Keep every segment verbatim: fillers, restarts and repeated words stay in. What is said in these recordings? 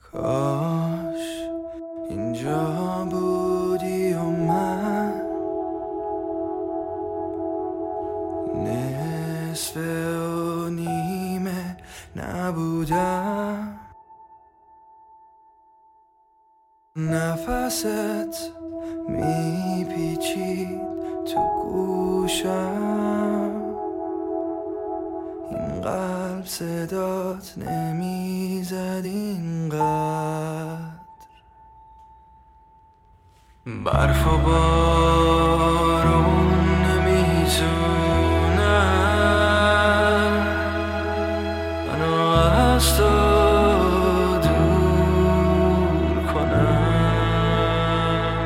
کاش اینجا بودی و من نصف و نیمه نبودم. نفست میپیچید تو گوشم، این قلب صدات نمیزد اینقدر. برف و بارون نمیتونن منو از تو دور کنن.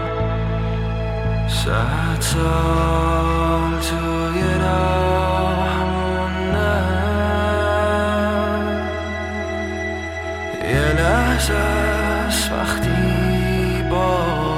صد سال توی راه موندم، یه لحظه است وقتی با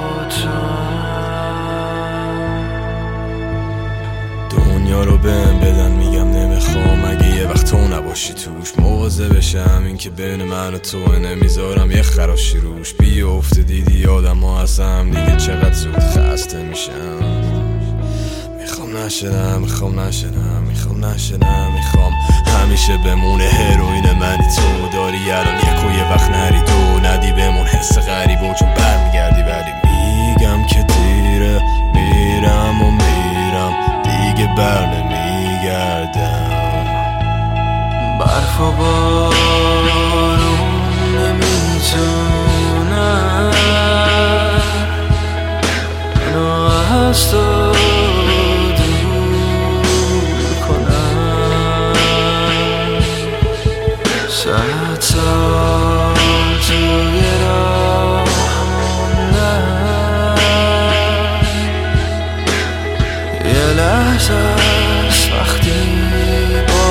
دنیا رو بهم بدن میگم نمیخوام، اگه یه وقت تو نباشی توش مواظب بشم. این که بین من و تو نمیذارم یه خراشی روش بیفته. دیدی آدم ها هستم دیگه چقدر زود خسته میشم. میخوام نشدم میخوام نشدم میخوام نشدم میخوام همیشه بمونه هروئین منی تو. داری الان یک و یه وقت نری تو ندی بمون حس غریبه چون برمیگردی، ولی میگم که دیره میرم و میرم دیگه بر نمیگردم. برف و بارون نمیتونن منو از تو دور کنن. صد سال توی راه موندم، یه لحظه است وقتی با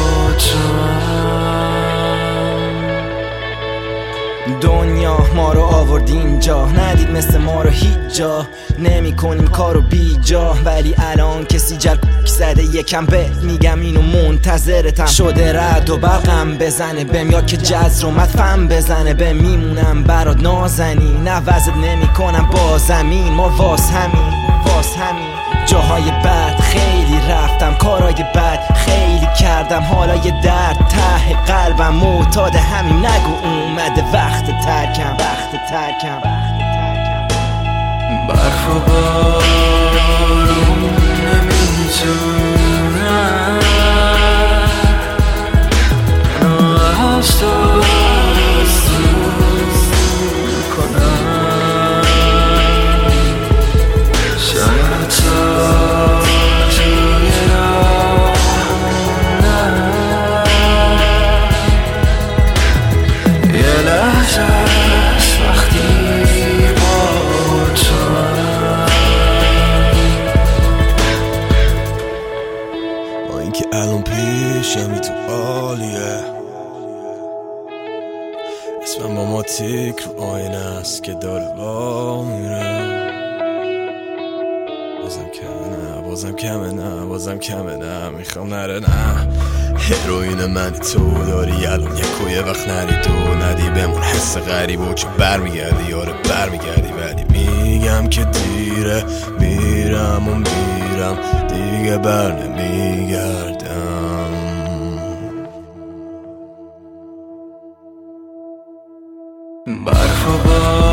دنیا ما رو آورد اینجا، ندید مثل ما رو هیچ جا نمی کنیم کارو بی جا. ولی الان کسی جرک زده یکم به میگم اینو منتظرتم شده رد و برقم بزنه بهم، یا که جز رو مدفم بزنه به میمونم برات نازنین. نوزت نمی کنم با زمین، ما واس همین واس همین. جاهای بد خیلی رفتم، کارهای بد خیلی کردم، حالا یه درد ته قلبم معتاد همین. نگو اومده وقت ترکم وقت ترکم برف و بارون نمیتونن منو از تو دور کنن. صد سال توی راه موندم، یه لحظه است وقتی با تو. با اینکه الان پیشمی تو عالیه، اسمم با ما تیک رو آینه است که داره وا میره. بازم کمه نه بازم کمه نه بازم کمه نه میخوام نره نه. هروئین منی تو داری الان یک و یه وقت نری تو ندی بمون حس غریبه چون برمیگردی یاره برمیگردی. ولی میگم که دیره میرم و میرم دیگه بر نمیگردم. برف و بارون